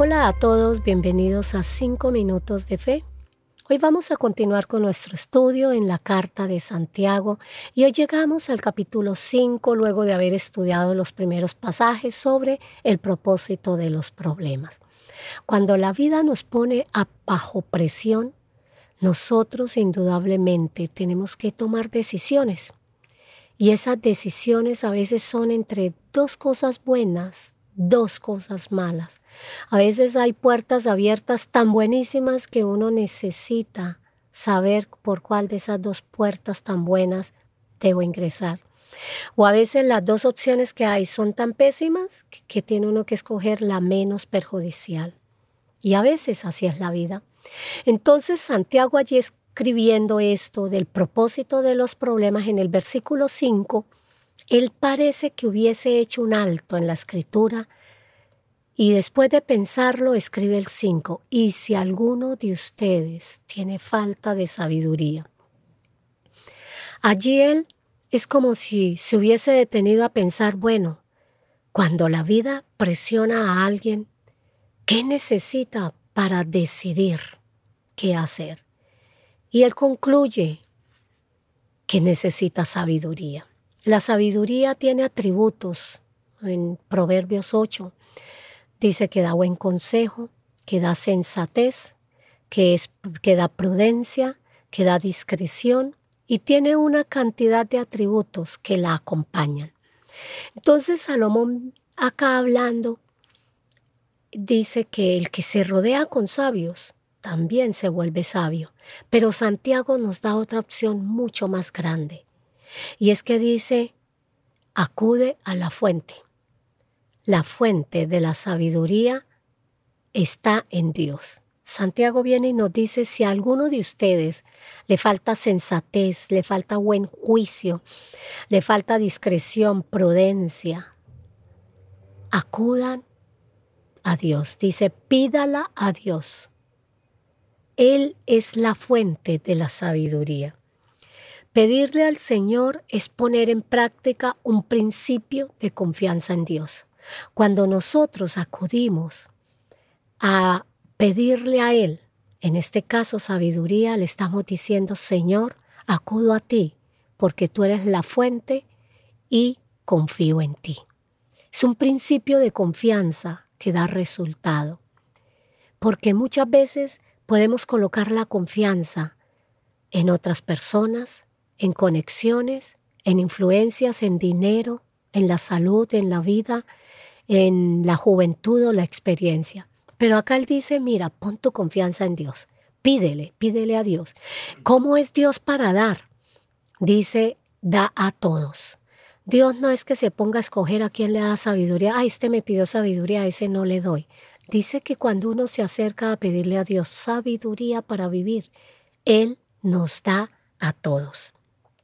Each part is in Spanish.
Hola a todos, bienvenidos a 5 minutos de fe. Hoy vamos a continuar con nuestro estudio en la carta de Santiago y hoy llegamos al capítulo 5 luego de haber estudiado los primeros pasajes sobre el propósito de los problemas. Cuando la vida nos pone bajo presión, nosotros indudablemente tenemos que tomar decisiones y esas decisiones a veces son entre dos cosas buenas, dos cosas malas. A veces hay puertas abiertas tan buenísimas que uno necesita saber por cuál de esas dos puertas tan buenas debo ingresar. O a veces las dos opciones que hay son tan pésimas que tiene uno que escoger la menos perjudicial. Y a veces así es la vida. Entonces Santiago allí escribiendo esto del propósito de los problemas en el versículo 5, él parece que hubiese hecho un alto en la escritura y después de pensarlo escribe el 5, y si alguno de ustedes tiene falta de sabiduría. Allí él es como si se hubiese detenido a pensar, bueno, cuando la vida presiona a alguien, ¿qué necesita para decidir qué hacer? Y él concluye que necesita sabiduría. La sabiduría tiene atributos. En Proverbios 8 dice que da buen consejo, que da sensatez, que da prudencia, que da discreción y tiene una cantidad de atributos que la acompañan. Entonces Salomón acá hablando dice que el que se rodea con sabios también se vuelve sabio, pero Santiago nos da otra opción mucho más grande. Y es que dice, acude a la fuente. La fuente de la sabiduría está en Dios. Santiago viene y nos dice, si a alguno de ustedes le falta sensatez, le falta buen juicio, le falta discreción, prudencia, acudan a Dios. Dice, pídala a Dios. Él es la fuente de la sabiduría. Pedirle al Señor es poner en práctica un principio de confianza en Dios. Cuando nosotros acudimos a pedirle a Él, en este caso sabiduría, le estamos diciendo, Señor, acudo a ti, porque tú eres la fuente y confío en ti. Es un principio de confianza que da resultado, porque muchas veces podemos colocar la confianza en otras personas, en conexiones, en influencias, en dinero, en la salud, en la vida, en la juventud o la experiencia. Pero acá él dice, mira, pon tu confianza en Dios. Pídele a Dios. ¿Cómo es Dios para dar? Dice, da a todos. Dios no es que se ponga a escoger a quién le da sabiduría. Ah, este me pidió sabiduría, a ese no le doy. Dice que cuando uno se acerca a pedirle a Dios sabiduría para vivir, Él nos da a todos.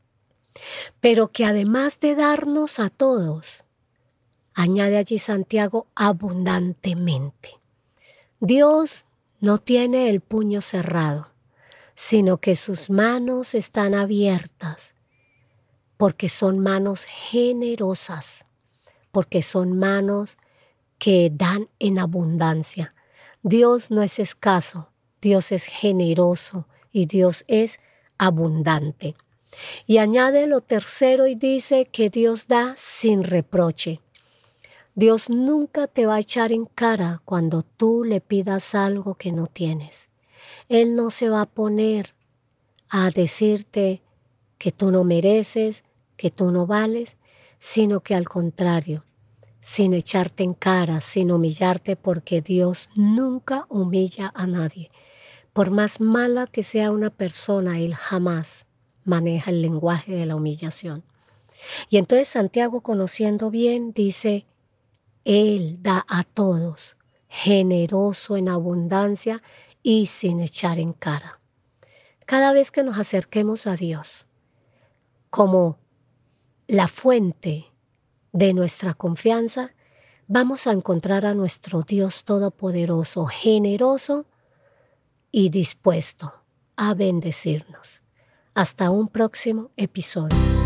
Pero que además de darnos a todos, añade allí Santiago, abundantemente. Dios no tiene el puño cerrado, sino que sus manos están abiertas, porque son manos generosas, porque son manos que dan en abundancia. Dios no es escaso, Dios es generoso y Dios es abundante. Y añade lo tercero y dice que Dios da sin reproche. Dios nunca te va a echar en cara cuando tú le pidas algo que no tienes. Él no se va a poner a decirte que tú no mereces, que tú no vales, sino que al contrario, sin echarte en cara, sin humillarte, porque Dios nunca humilla a nadie. Por más mala que sea una persona, Él jamás maneja el lenguaje de la humillación. Y entonces Santiago, conociendo bien, dice, Él da a todos, generoso en abundancia y sin echar en cara. Cada vez que nos acerquemos a Dios, como la fuente de nuestra confianza, vamos a encontrar a nuestro Dios Todopoderoso, generoso y dispuesto a bendecirnos. Hasta un próximo episodio.